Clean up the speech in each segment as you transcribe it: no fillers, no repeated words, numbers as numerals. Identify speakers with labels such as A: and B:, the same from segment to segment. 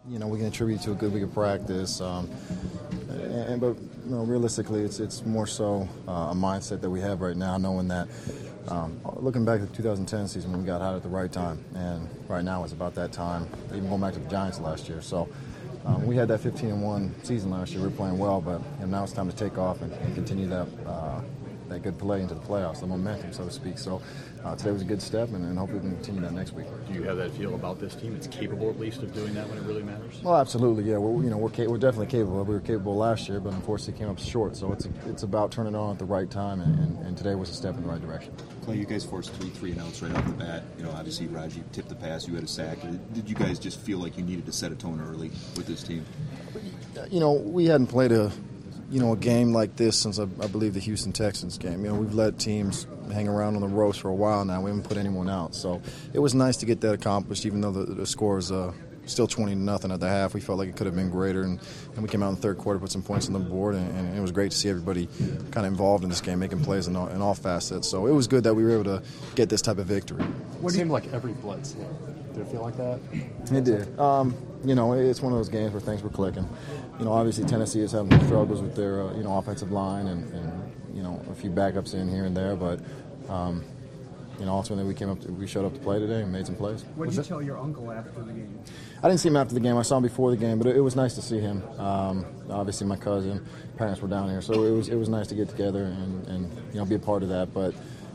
A: we can attribute to a good week of practice. But realistically, it's more so a mindset that we have right now, knowing that looking back at the 2010 season when we got hot at the right time, and right now it's about that time, even going back to the Giants last year. So we had that 15-1 season last year. We were playing well, but now it's time to take off and continue that good play into the playoffs, the momentum, so to speak. So today was a good step, and hopefully we can continue that next week.
B: Do you have that feel about this team? It's capable, at least, of doing that when it really matters?
A: Well, absolutely, yeah. We're definitely capable. We were capable last year, but unfortunately came up short. So it's about turning it on at the right time, and today was a step in the right direction.
C: Clay, you guys forced 3 and outs right off the bat. Obviously, Raji tipped the pass. You had a sack. Did you guys just feel like you needed to set a tone early with this team?
A: We hadn't played a game like this since I believe the Houston Texans game. We've let teams hang around on the ropes for a while now. We haven't put anyone out. So it was nice to get that accomplished, even though the score is still 20-0 at the half. We felt like it could have been greater, and we came out in the third quarter, put some points on the board, and it was great to see everybody kind of involved in this game, making plays in all facets. So it was good that we were able to get this type of victory.
D: It seemed like every blitz. Did it feel like that?
A: It did. It's one of those games where things were clicking. Obviously Tennessee is having struggles with their offensive line and a few backups in here and there, but ultimately we showed up to play today and made some plays.
E: What did you tell your uncle after the game?
A: I didn't see him after the game. I saw him before the game, but it was nice to see him. Obviously my cousin, parents were down here, so it was nice to get together and be a part of that. But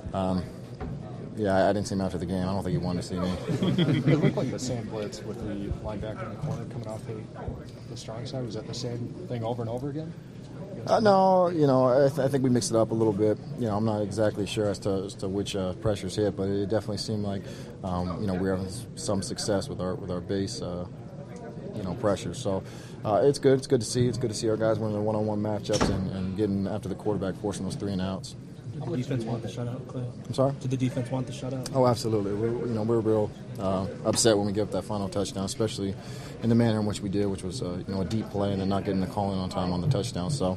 A: I didn't see him after the game. I don't think he wanted to see me.
D: It looked like the same blitz with the linebacker in the corner coming off the strong side. Was that the same thing over and over again?
A: No, I think we mixed it up a little bit. I'm not exactly sure as to which pressures hit, but it definitely seemed like we're having some success with our base pressure. So it's good. It's good to see. It's good to see our guys winning their one-on-one matchups and getting after the quarterback, forcing those 3 and outs.
F: Did the defense want the shutout, Clay?
A: I'm sorry?
F: Did the defense want the shutout?
A: Oh, absolutely. We're real upset when we give up that final touchdown, especially in the manner in which we did, which was a deep play and then not getting the calling on time on the touchdown. So,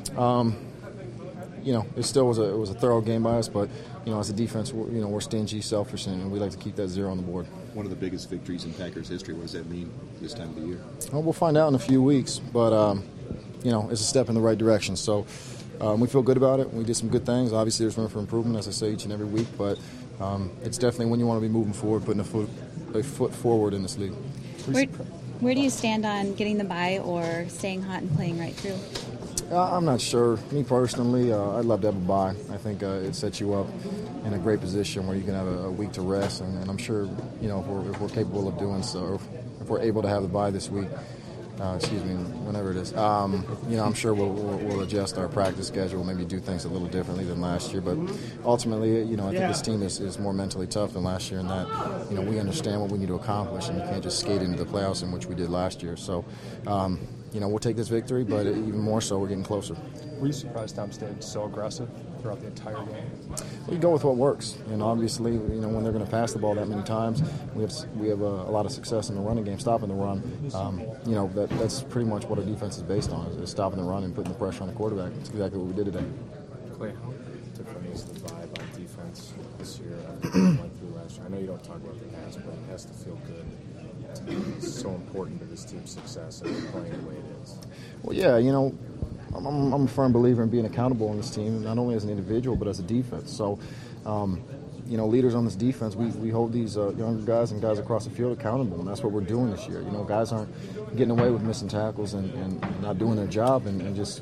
A: it still was a thorough game by us, but as a defense, we're stingy, selfish, and we like to keep that 0 on the board.
C: One of the biggest victories in Packers history. What does that mean this time of the year?
A: Well, we'll find out in a few weeks, but it's a step in the right direction. So. We feel good about it. We did some good things. Obviously, there's room for improvement, as I say each and every week. But it's definitely when you want to be moving forward, putting a foot forward in this league.
G: Where do you stand on getting the bye or staying hot and playing right through?
A: I'm not sure. Me personally, I'd love to have a bye. I think it sets you up in a great position where you can have a week to rest. And I'm sure, if we're capable of doing so, or if we're able to have the bye this week, whenever it is. I'm sure we'll adjust our practice schedule, maybe do things a little differently than last year. But ultimately, I think this team is more mentally tough than last year in that, we understand what we need to accomplish, and you can't just skate into the playoffs in which we did last year. So, we'll take this victory, but even more so, we're getting closer.
D: Were you surprised Tom stayed so aggressive throughout the entire game?
A: Well, you go with what works. Obviously, when they're going to pass the ball that many times, we have a lot of success in the running game, stopping the run. That's pretty much what our defense is based on, is stopping the run and putting the pressure on the quarterback. That's exactly what we did today.
H: Clay, how different is the vibe on defense this year after what you went through last year? I know you don't talk about the past, but it has to feel good. It's so important to this team's success and playing the way it is.
A: Well, yeah, I'm a firm believer in being accountable on this team, not only as an individual but as a defense. So, leaders on this defense, we hold these younger guys and guys across the field accountable, and that's what we're doing this year. Guys aren't getting away with missing tackles and not doing their job and just,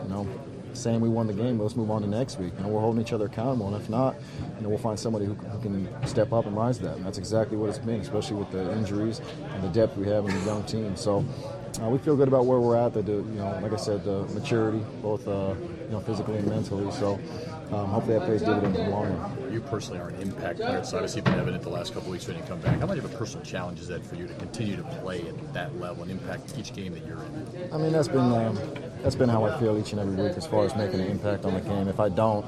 A: saying we won the game, let's move on to next week. We're holding each other accountable, and if not, we'll find somebody who can step up and rise to that. And that's exactly what it's been, especially with the injuries and the depth we have in the young team. So we feel good about where we're at. Like I said, the maturity, both physically and mentally. So hopefully that pays dividends in the long run.
B: You personally are an impact player. It's obviously been evident the last couple of weeks when you come back. How much of a personal challenge is that for you to continue to play at that level and impact each game that you're in?
A: I mean, that's been how I feel each and every week as far as making an impact on the game. If I don't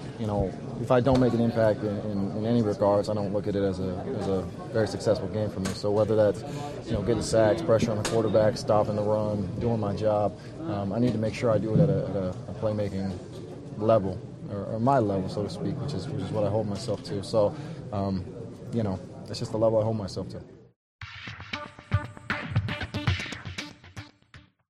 A: make an impact in any regards, I don't look at it as a very successful game for me. So whether that's getting sacks, pressure on the quarterback, stopping the run, doing my job, I need to make sure I do it at a playmaking level, or my level, so to speak, which is what I hold myself to. So, that's just the level I hold myself to.